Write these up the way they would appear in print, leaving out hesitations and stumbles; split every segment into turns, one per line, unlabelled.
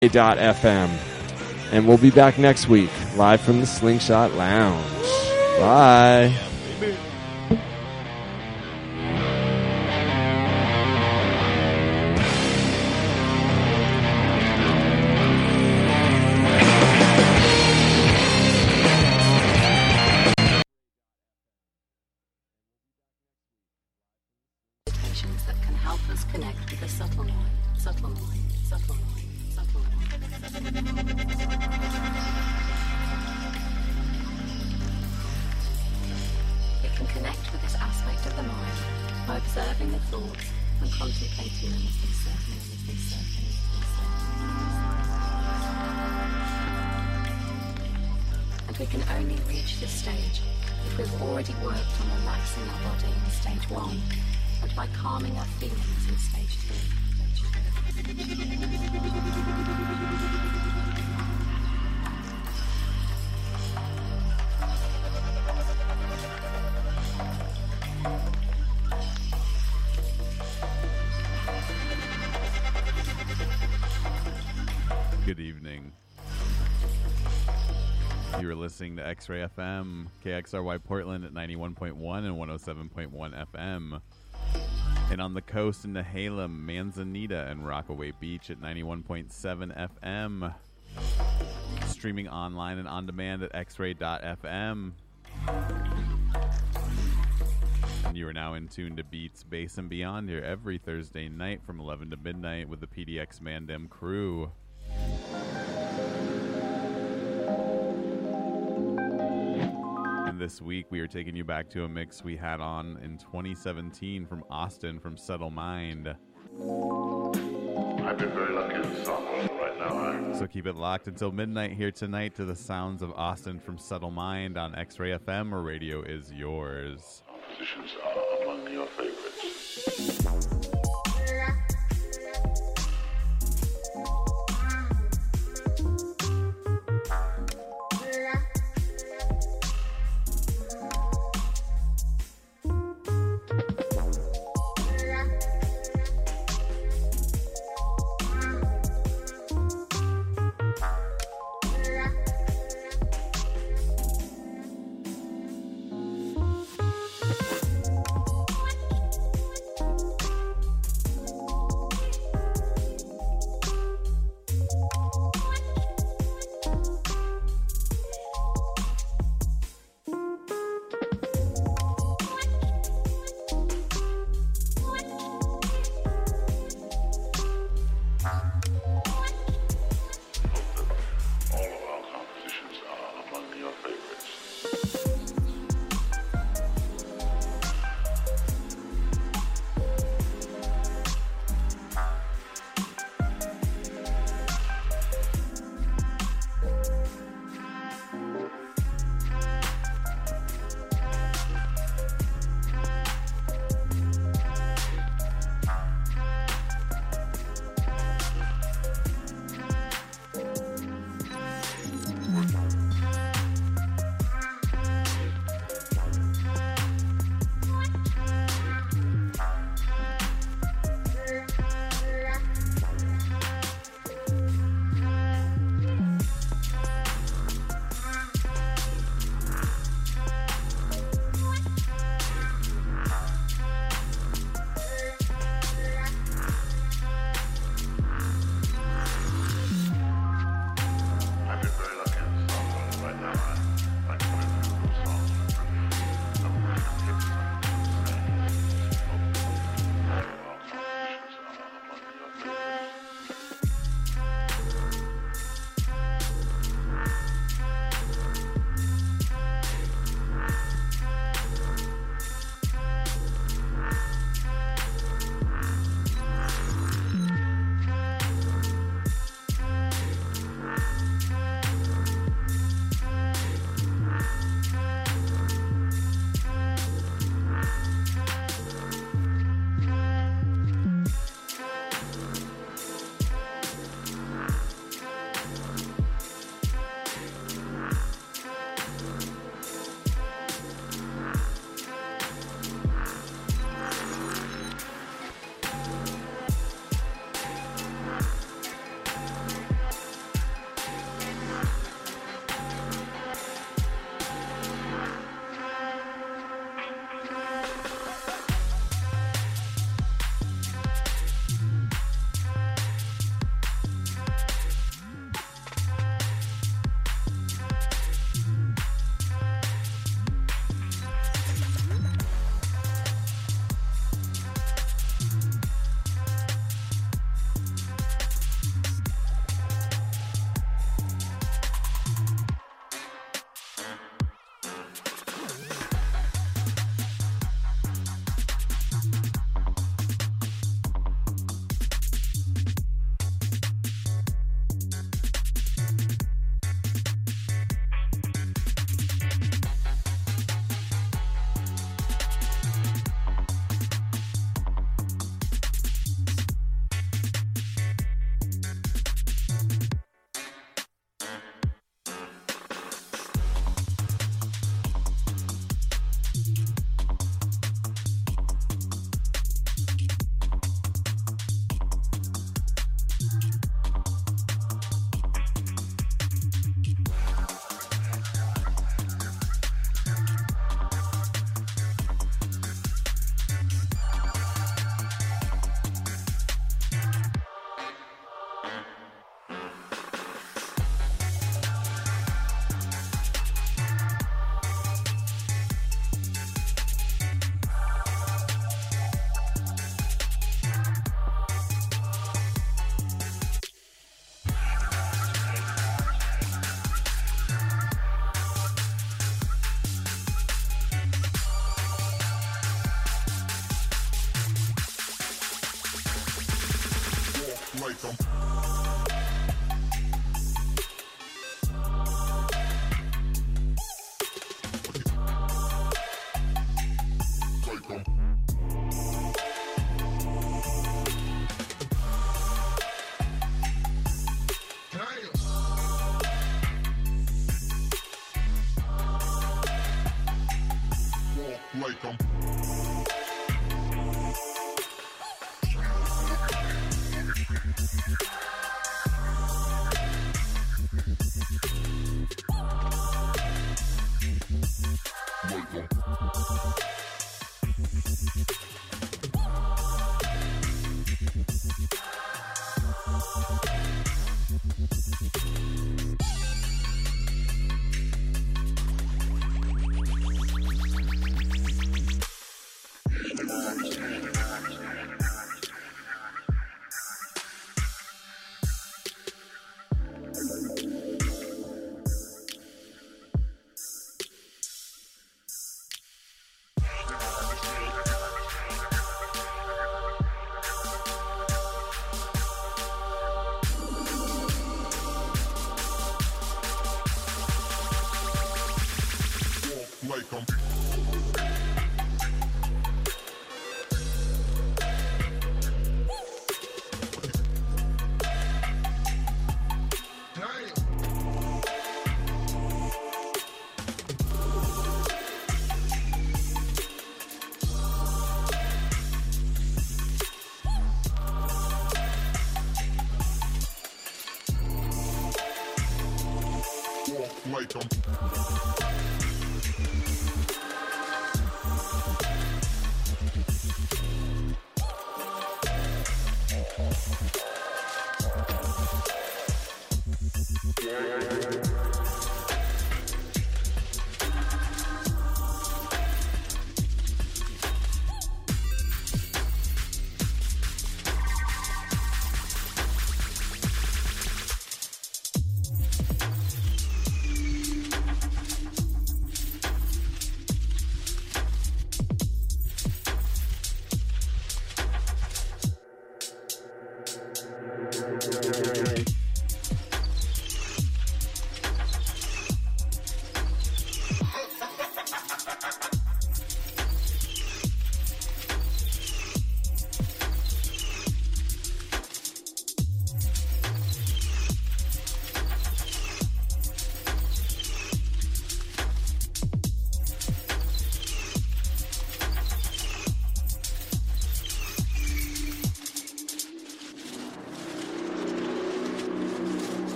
FM. And we'll be back next week, live from the Slingshot Lounge. Bye.
That can help us connect with the subtle mind, subtle mind, subtle mind, subtle mind. We can connect with this aspect of the mind by observing the thoughts and contemplating them as they surface, as they surface, as they surface. And we can only reach this stage if we've already worked on relaxing our body in stage 1. And by calming our feelings in stage
3. Good evening. You are listening to X-Ray FM, KXRY Portland at 91.1 and 107.1 FM. And on the coast in Nehalem, Manzanita, and Rockaway Beach at 91.7 FM. Streaming online and on demand at xray.fm. And you are now in tune to Beats, Bass, and Beyond here every Thursday night from 11 to midnight with the PDX Mandem crew. This week we are taking you back to a mix we had on in 2017 from Austin from Subtle Mind.
I've been very lucky with the song right now.
So keep it locked until midnight here tonight to the sounds of Austin from Subtle Mind on X-Ray FM, where radio is yours.
Compositions are among your favorites.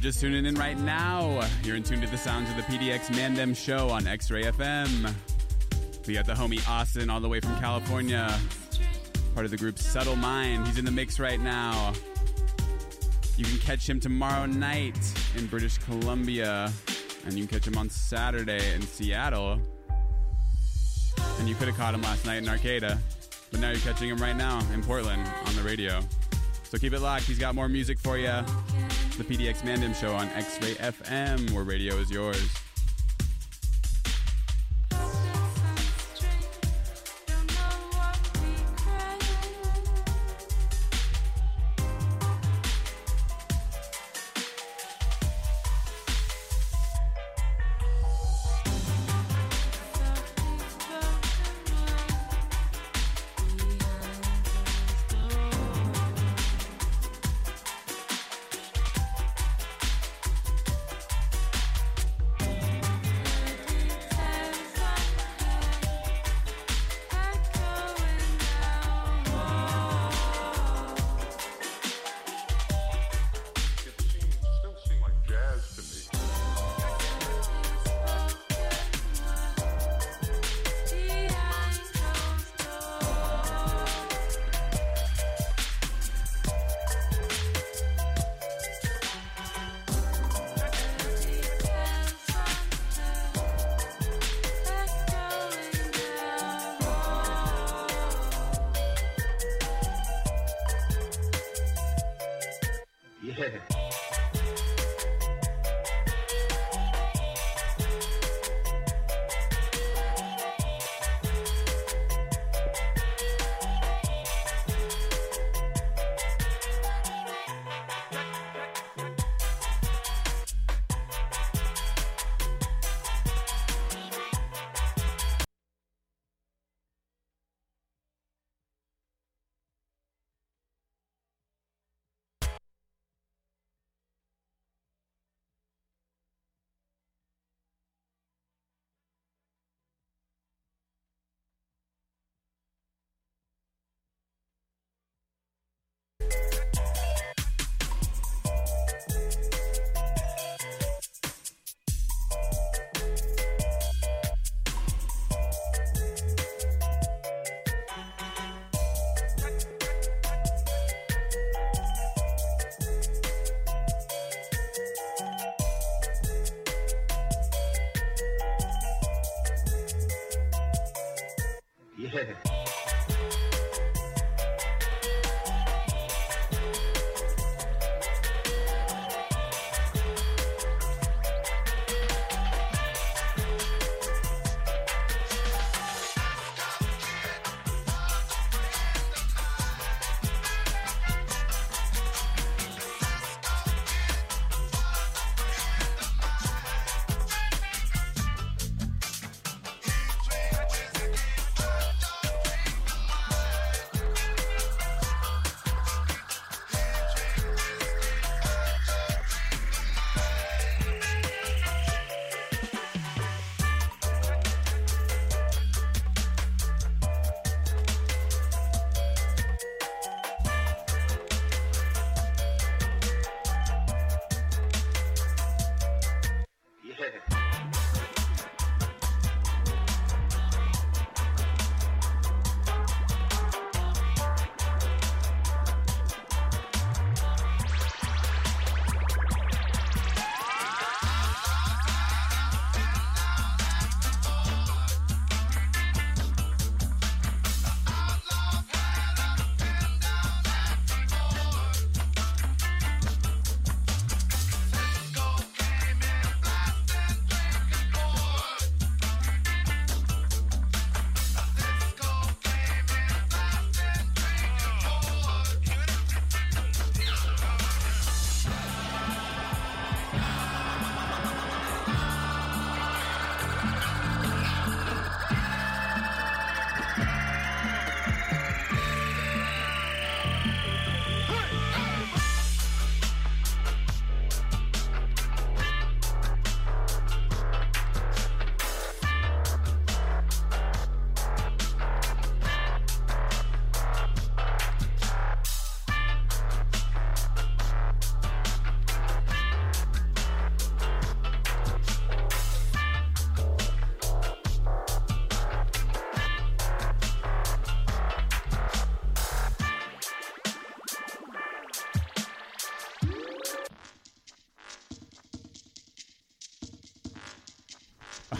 just tuning in right now, you're in tune to the sounds of the PDX Mandem Show on X-Ray FM. We got the homie Austin all the way from California, part of the group Subtle Mind. He's in the mix right now. You can catch him tomorrow night in British Columbia, and you can catch him on Saturday in Seattle. And you could have caught him last night in Arcata, but now you're catching him right now in Portland on the radio. So keep it locked. He's got more music for you. The PDX Mandem Show on X-Ray FM, where radio is yours.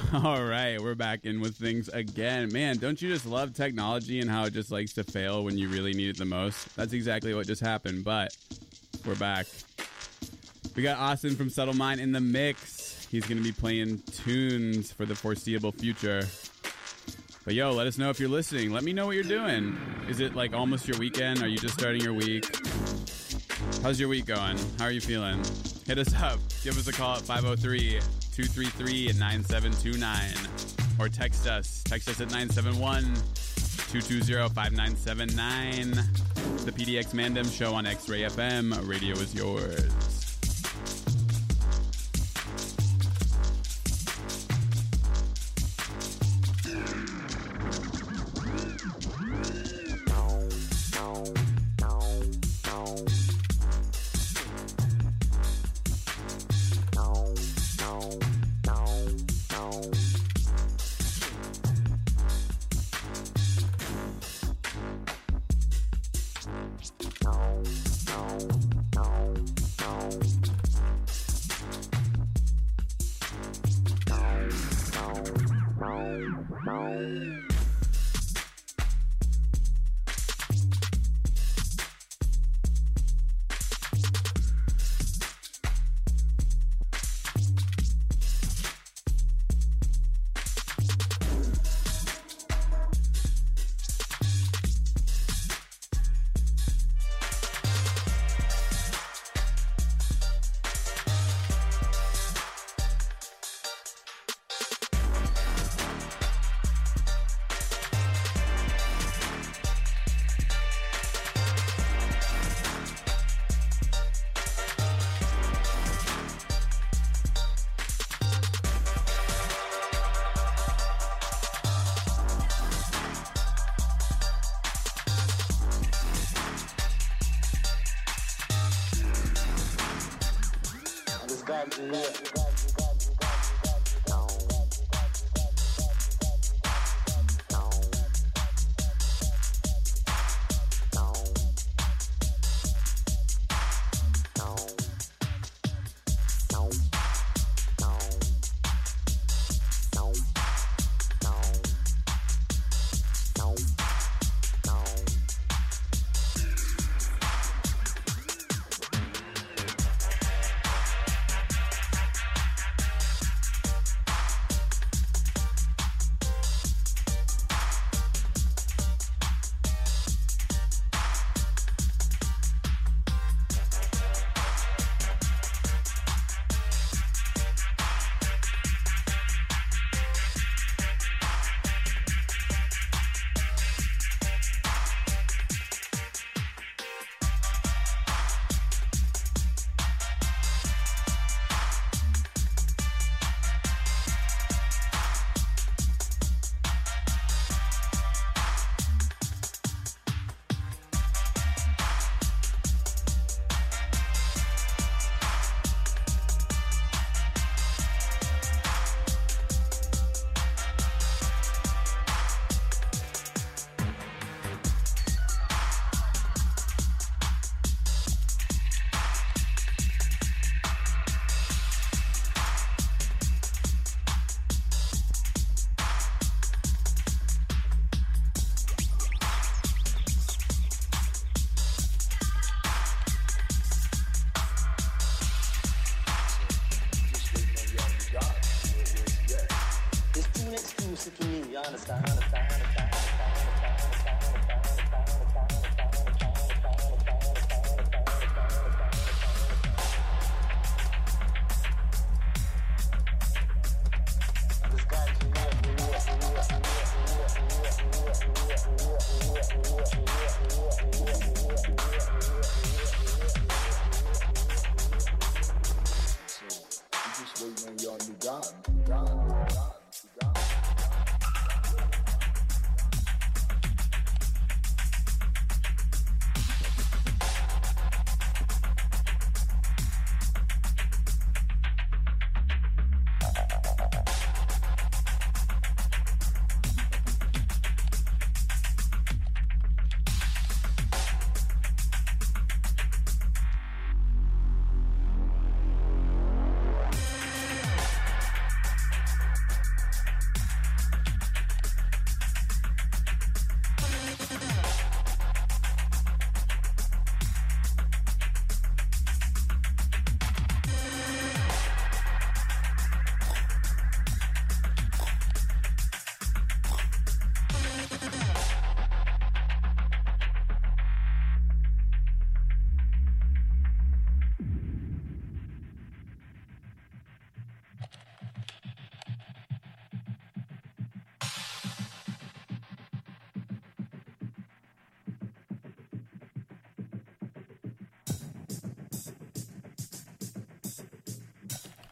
All right, we're back in with things again. Man, don't you just love technology and how it just likes to fail when you really need it the most? That's exactly what just happened, but we're back. We got Austin from Subtle Mind in the mix. He's going to be playing tunes for the foreseeable future. But yo, let us know if you're listening. Let me know what you're doing. Is it like almost your weekend? Are you just starting your week? How's your week going? How are you feeling? Hit us up. Give us a call at 503-233-9729. Or text us. Text us at 971-220-5979. It's the PDX Mandem Show on X-Ray FM. Radio is yours.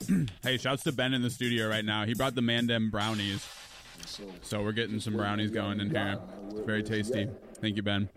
Hey, shouts to Ben in the studio right now. He brought the Mandem brownies. So we're getting some brownies going in here. It's very tasty. Thank you, Ben.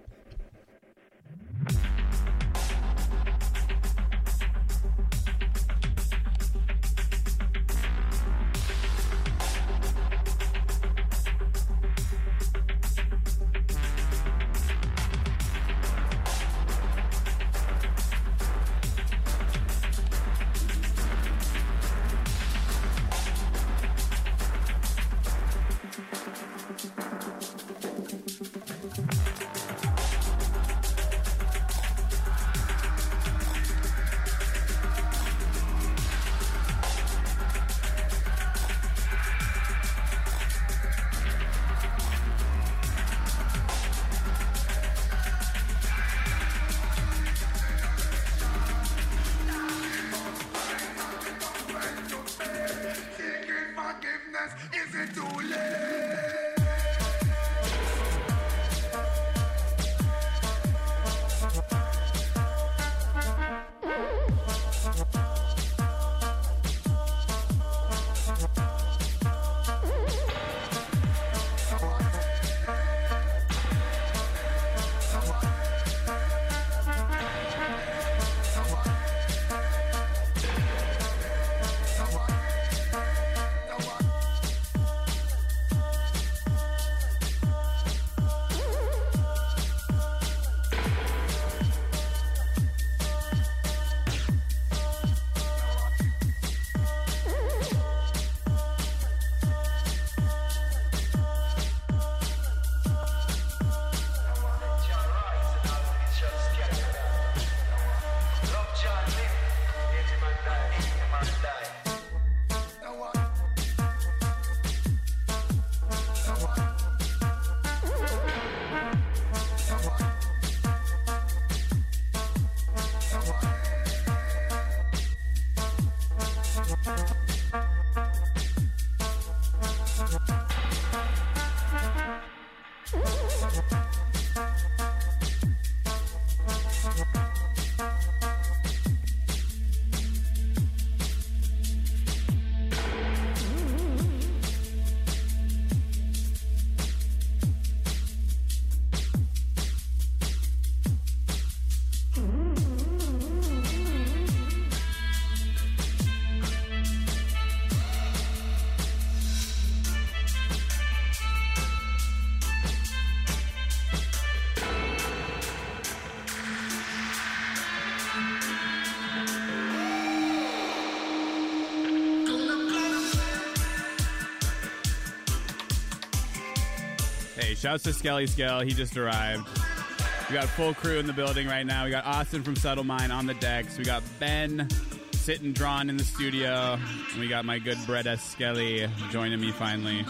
Hey, shouts to Skelly Skell. He just arrived. We got full crew in the building right now. We got Austin from Subtle Mind on the decks. We got Ben sitting drawn in the studio. And we got my good Brett S. Skelly joining me finally.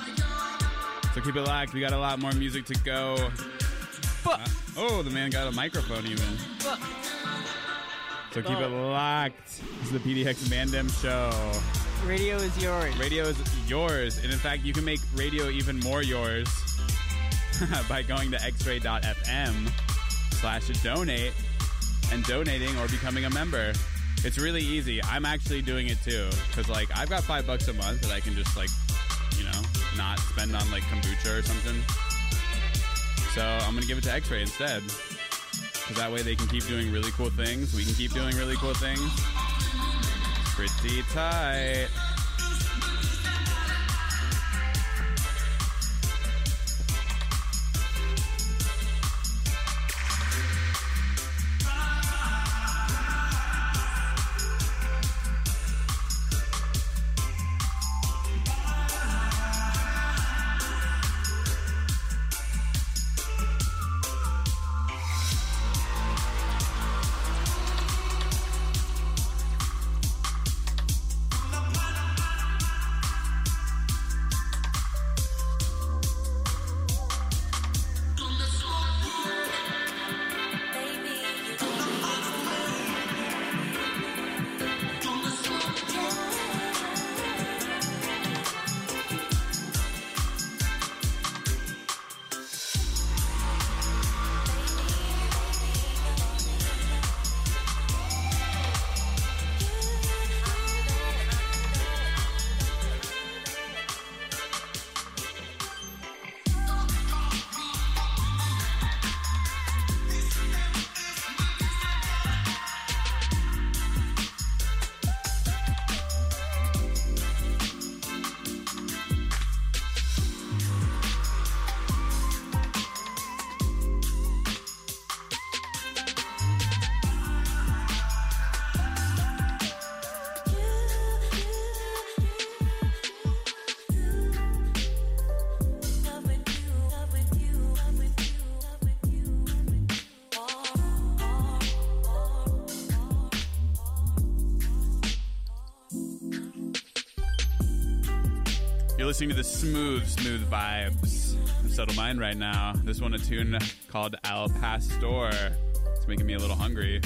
So keep it locked. We got a lot more music to go. Oh, the man got a microphone even. So keep it locked. This is the PDX Mandem Show.
Radio is yours.
Radio is yours. And in fact, you can make radio even more yours by going to xray.fm/donate and donating or becoming a member. It's really easy. I'm actually doing it too. Because, like, I've got $5 a month that I can just, like, you know, not spend on, like, kombucha or something. So I'm going to give it to X-Ray instead. Because that way they can keep doing really cool things. We can keep doing really cool things. Pretty tight. You're listening to the smooth vibes of Subtle Mind right now. This one, a tune called Al Pastor. It's making me a little hungry.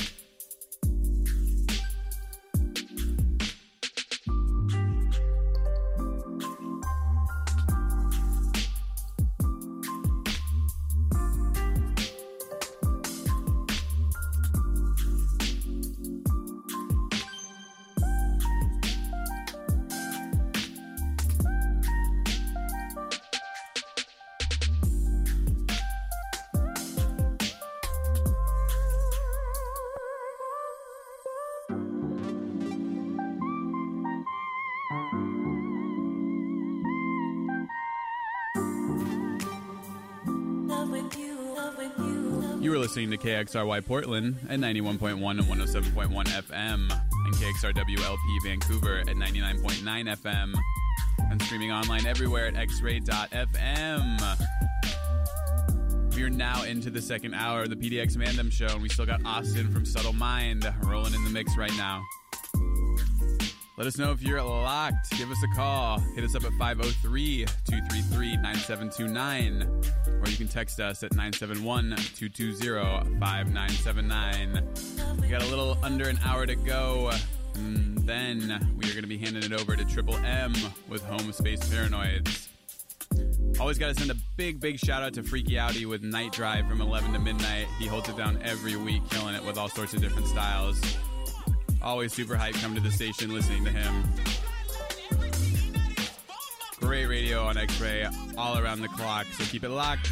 Listening to KXRY Portland at 91.1 and 107.1 FM and KXRWLP Vancouver at 99.9 FM and streaming online everywhere at xray.fm. We are now into the second hour of the PDX Mandem Show, and we still got Austin from Subtle Mind rolling in the mix right now. Let us know if you're locked. Give us a call. Hit us up at 503-233-9729. Or you can text us at 971-220-5979. We got a little under an hour to go. And then we are going to be handing it over to Triple M with Home Space Paranoids. Always got to send a big shout out to Freaky Outy with Night Drive from 11 to midnight. He holds it down every week, killing it with all sorts of different styles. Always super hyped, come to the station listening to him. Great radio on X-Ray all around the clock, so keep it locked.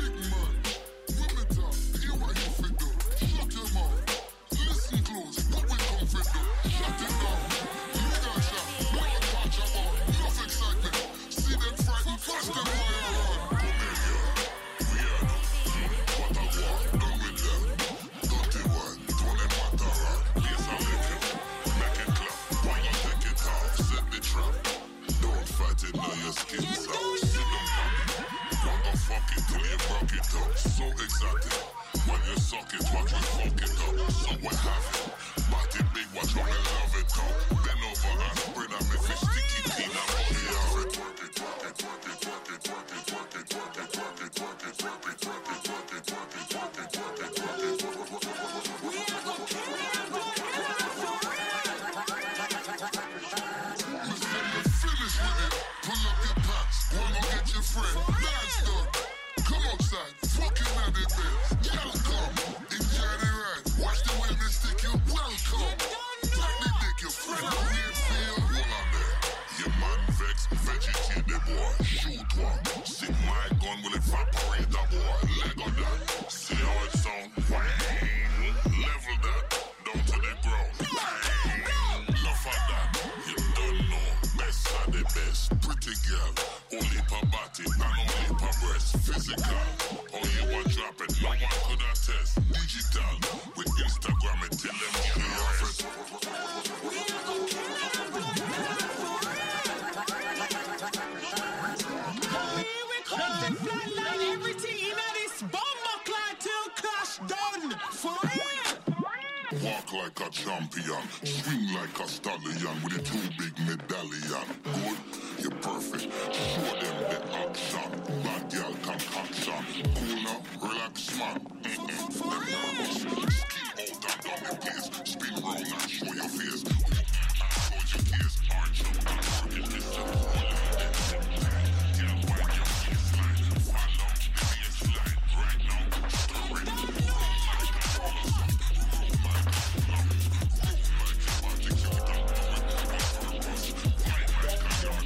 Walk like a champion, swing like a stallion with a too big medallion. Good, you're perfect. Show them the action. Bad girl concoction. Cool now, relax man. Them nervous. Skin out and down the place. Spin round and show your face. And show your case. Arch up and work it. Listen, hold on. Girl, wind your waistline. Follow the baseline. Right now, stir it. Like a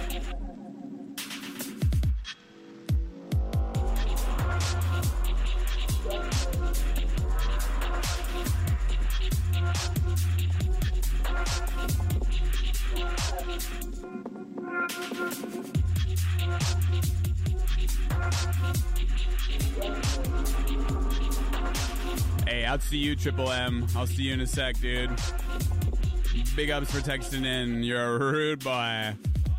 Hey, out to you, Triple M. I'll see you in a sec, dude. Big ups for texting in. You're a rude boy.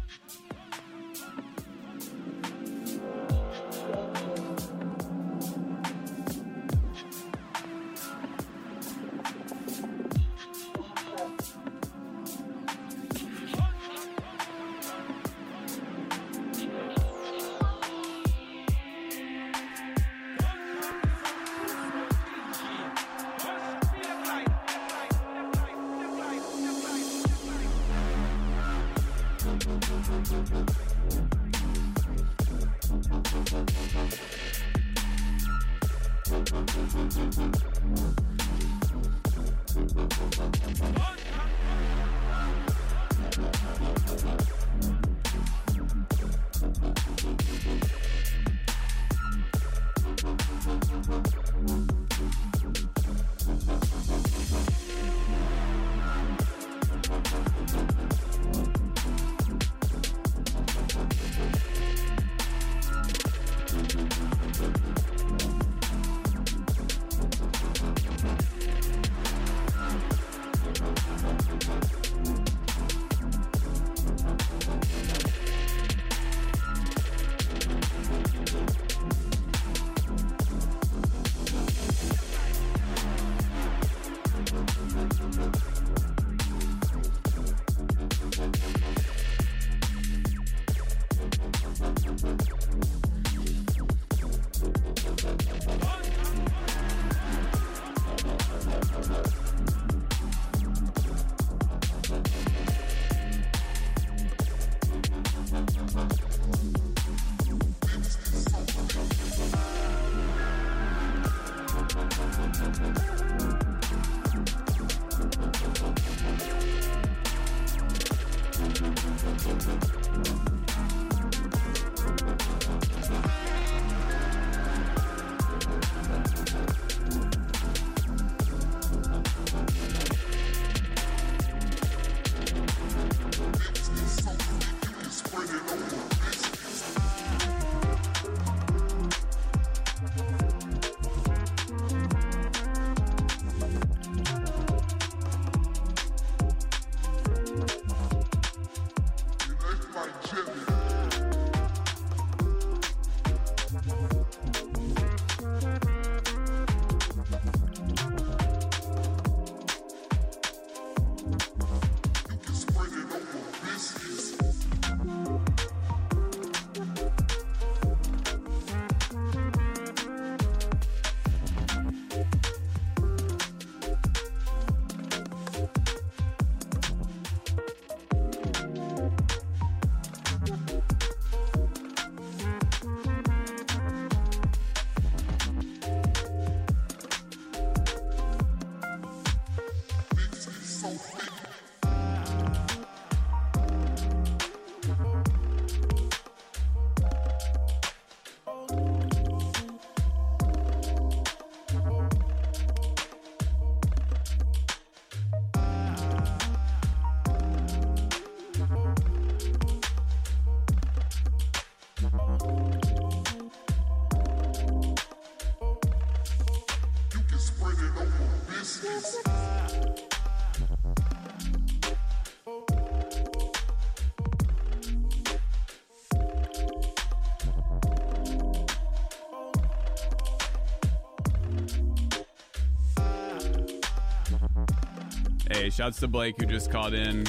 Hey, shouts to Blake who just called in.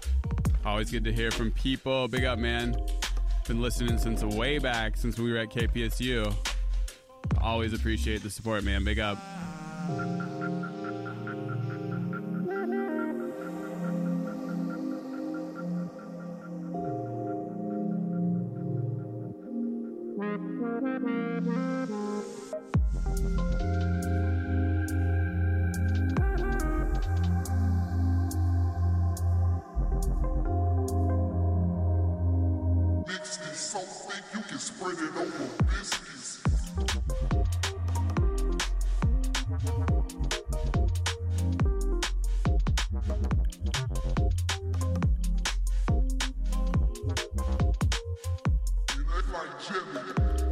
Always good to hear from people. Big up, man. Been listening since way back, since we were at KPSU. Always appreciate the support, man. Big up.
so thick you can spread it over biscuits. You look like jelly.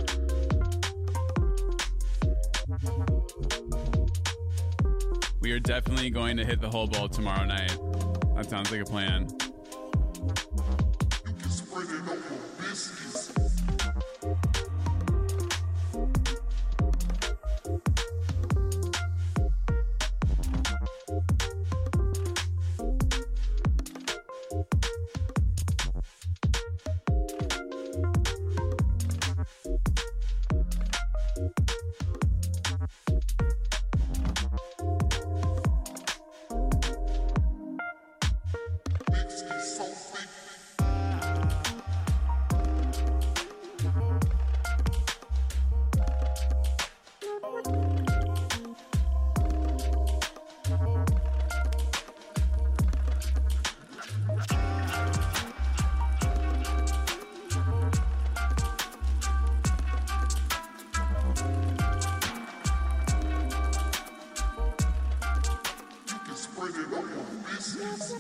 We are definitely going to hit the whole bowl tomorrow night. That sounds like a plan.
You can spread it over biscuits. Biscuits so thick. You can spread it over biscuits.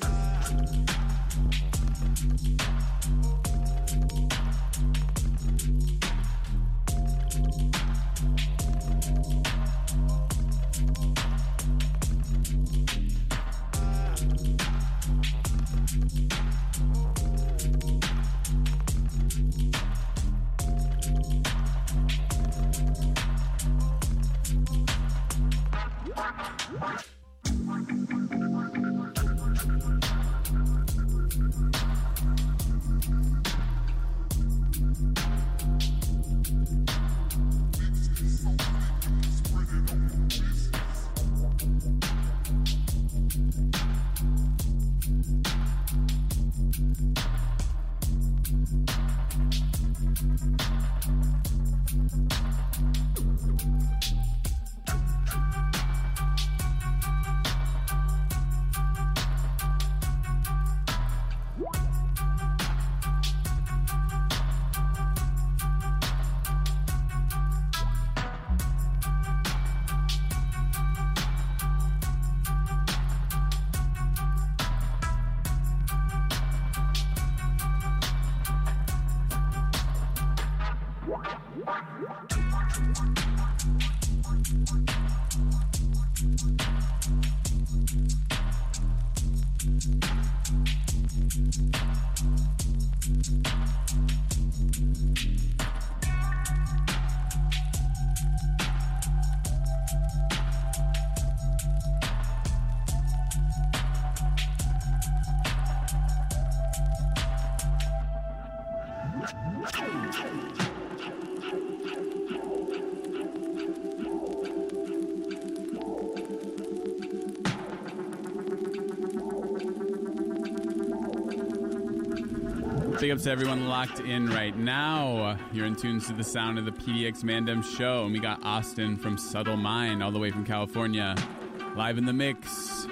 Big ups to everyone locked in right now. You're in tune to the sound of the PDX Mandem show, and we got Austin from Subtle Mind all the way from California, live in the mix.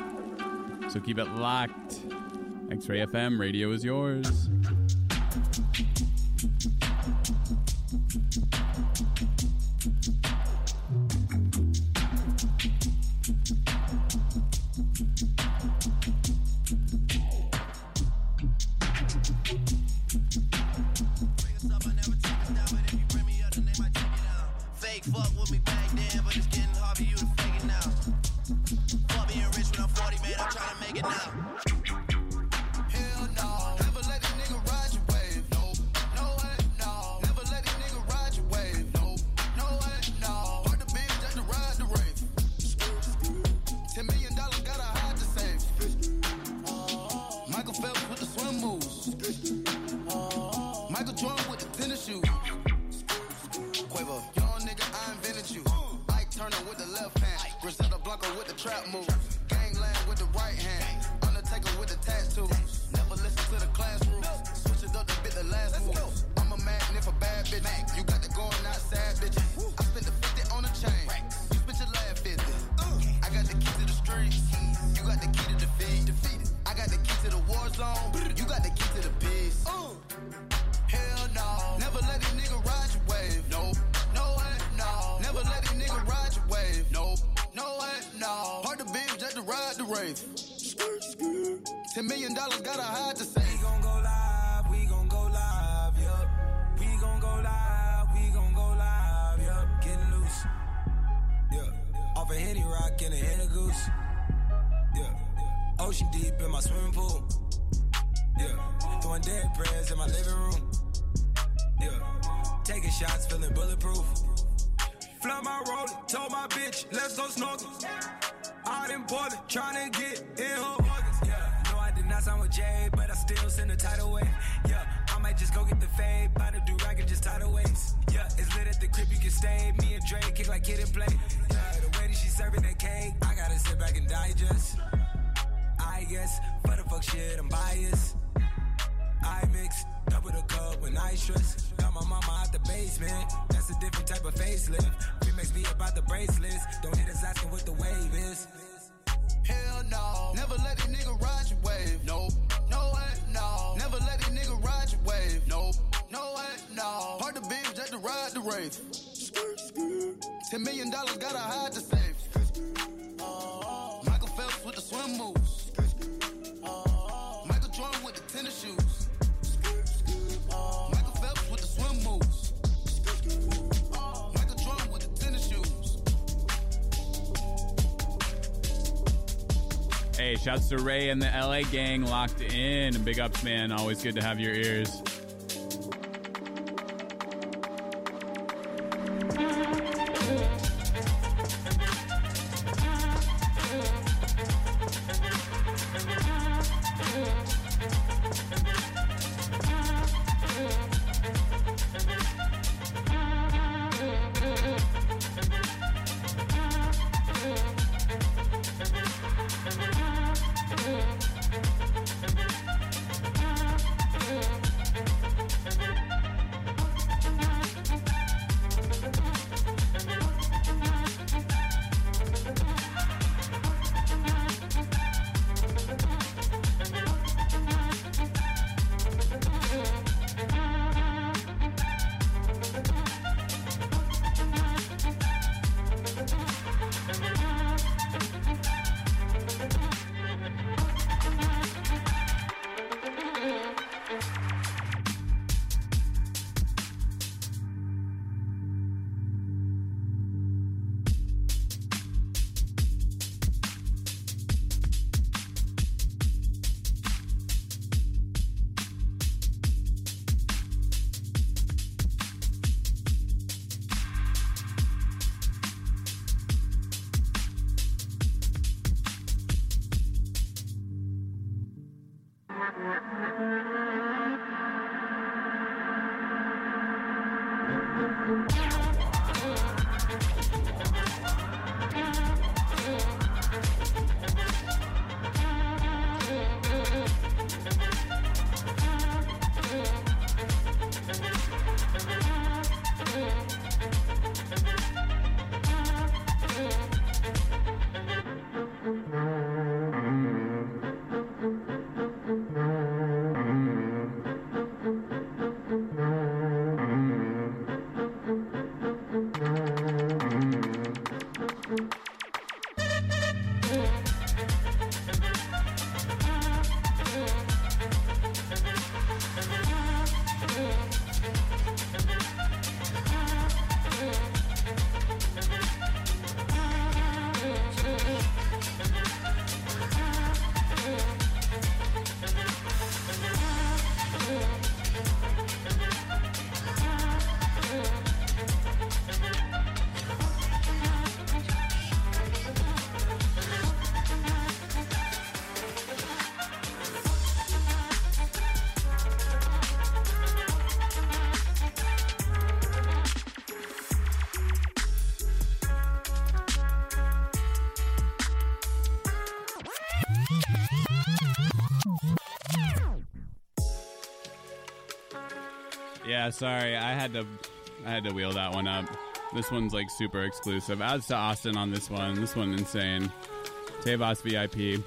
So keep it locked. X-Ray FM, radio is yours.
Fake fuck with me back then, but it's getting hard for you to fake it now. Fuck being rich when I'm 40, man, I'm trying to make it now. Hell no, never let a nigga ride your wave. No, no way, no. Never let a nigga ride your wave. No, no way, no. Part the bitch just to ride the rave. $10 million gotta hide the safe. Michael Phelps with the swim moves. Michael Jordan with the tennis shoes. Quavo, young nigga, I invented you. Ike Turner with the left hand. Griselda Blanco with the trap moves. Gangland with the right hand. Undertaker with the tattoos. Never listen to the class rules. Switch it up to fit the last move. I'm a magnet for bad bitches. You got the going outside bitches. I spent the 50 on a chain. You spent your last 50. I got the key to the streets. You got the key to defeat. I got the key to the war zone. You got the key to the peace. Hell no. Never Wraith. $10 million, gotta hide the safe.
We gon' go live, we gon' go live, yup. We gon' go live, we gon' go live, yup. Getting loose, yeah. Off a Henny Rock and a Henny Goose, yeah. Ocean deep in my swimming pool, yeah. Throwing dead prayers in my living room, yeah. Taking shots, feeling bulletproof. Flood my roller, told my bitch, let's go snorkel. Out in Portland, tryna get in her organs, yeah. No, I did not sign with Jay, but I still send a tidal wave, yeah. I might just go get the fade, buy the do-rag and just tidal waves, yeah. It's lit at the crib, you can stay. Me and Dre kick like kid and play, yeah. The way that she serving that cake, I gotta sit back and digest. I guess, for the fuck shit, I'm biased. I mix, double the cup when I stress. Got my mama out the basement, that's a different type of facelift. Remix be about the bracelets, don't hit us asking what the wave is.
Hell no, never let a nigga ride your wave. Nope, no way, no. Never let a nigga ride your wave. Nope, no way, no. Part the binge just to ride the Wraith. $10 million, gotta hide the safe. Michael Phelps with the swim moves. Michael Jordan with the tennis shoes. Michael Phelps with the swim moves. Michael Jordan with the tennis shoes.
Hey, shouts to Ray and the LA gang locked in. Big ups, man. Always good to have your ears. Yeah, sorry, I had to wheel that one up. This one's like super exclusive. Outs to Austin on this one. This one insane. Tebas VIP.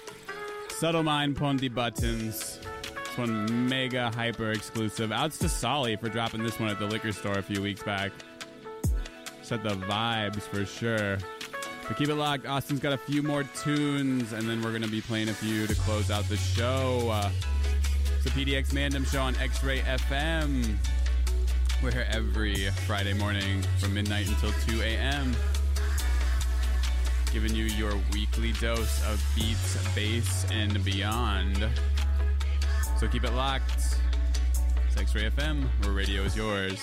Subtle Mind Pondy Buttons. This one mega hyper exclusive. Outs to Solly for dropping this one at the liquor store a few weeks back. Set the vibes for sure. But keep it locked. Austin's got a few more tunes, and then we're going to be playing a few to close out the show. It's the PDX Mandem Show on X-Ray FM. We're here every Friday morning from midnight until 2 a.m. giving you your weekly dose of beats, bass, and beyond. So keep it locked. It's X-Ray FM, where radio is yours.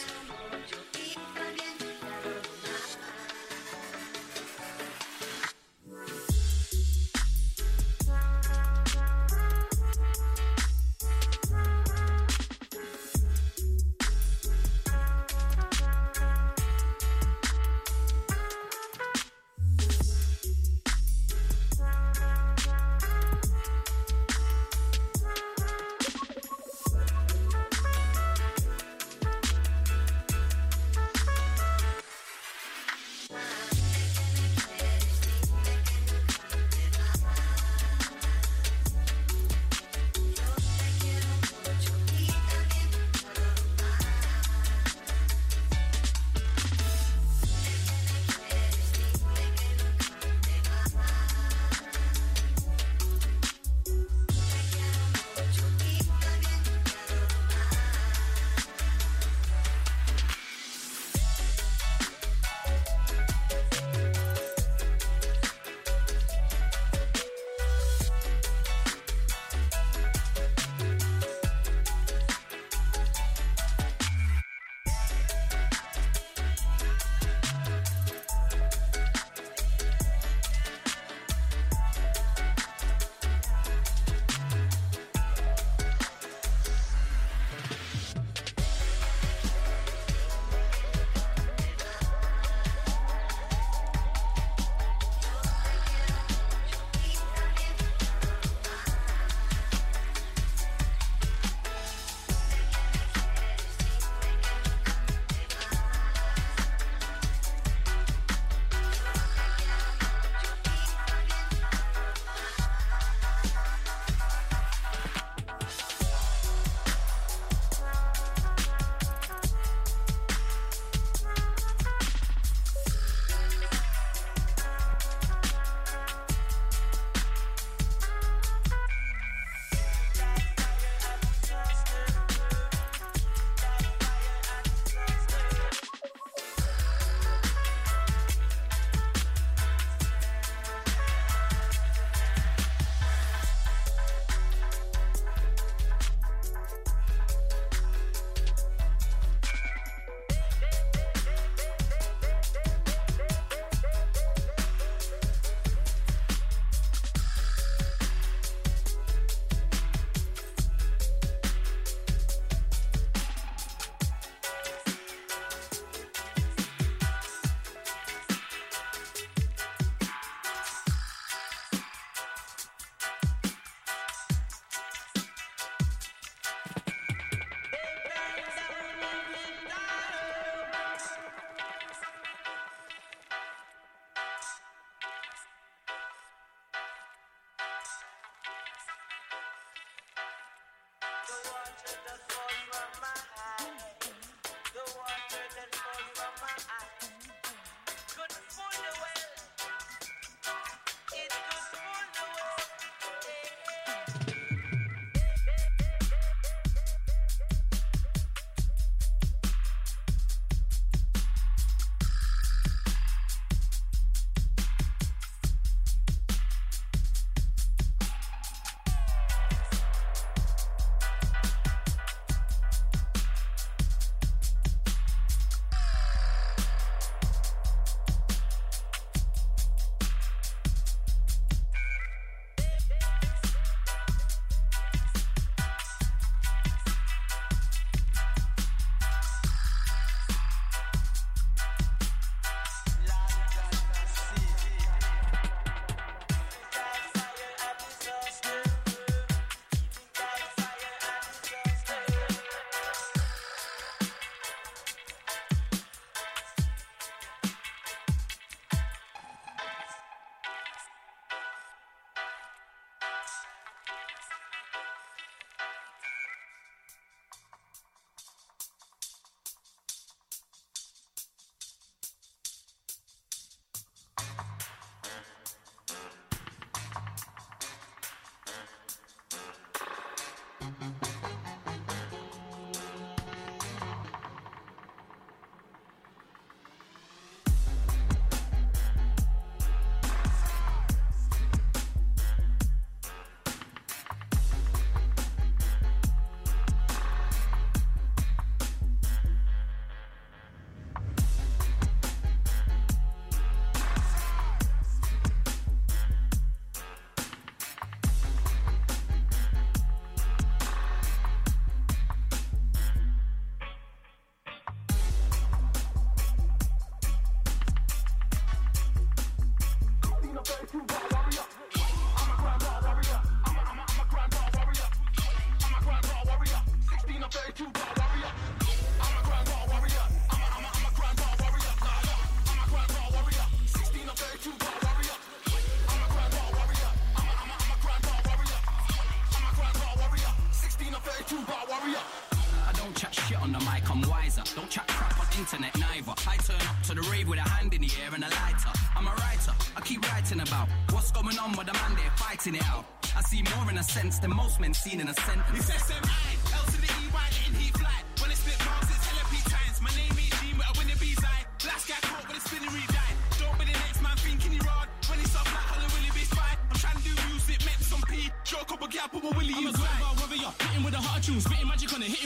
Than most men seen in a sentence. It's SMI, L to the EY, letting heat fly. When it split bars, it's hella P times. My name ain't Gene, but I win the B's eye. Last guy caught with a spinnery died. Don't be the next man thinking he rod. When he's soft like Holly Willie be spy. I'm trying to do music, make some P. Show a couple gap, put a Willie. I'm a global warrior, hitting with the hard tunes, spitting magic on it, hitting